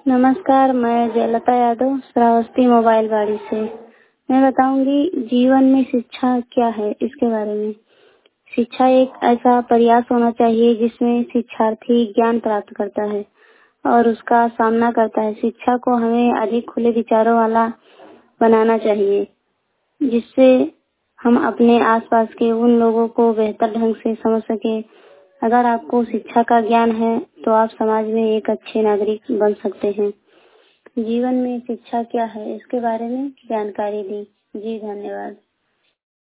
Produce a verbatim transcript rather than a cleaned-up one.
नमस्कार, मैं जयलता यादव श्रावस्ती मोबाइल बाड़ी से। मैं बताऊंगी जीवन में शिक्षा क्या है इसके बारे में। शिक्षा एक ऐसा प्रयास होना चाहिए जिसमें शिक्षार्थी ज्ञान प्राप्त करता है और उसका सामना करता है। शिक्षा को हमें अधिक खुले विचारों वाला बनाना चाहिए, जिससे हम अपने आसपास के उन लोगों को बेहतर ढंग से समझ सके। अगर आपको शिक्षा का ज्ञान है तो आप समाज में एक अच्छे नागरिक बन सकते हैं। जीवन में शिक्षा क्या है इसके बारे में जानकारी दी। जी धन्यवाद।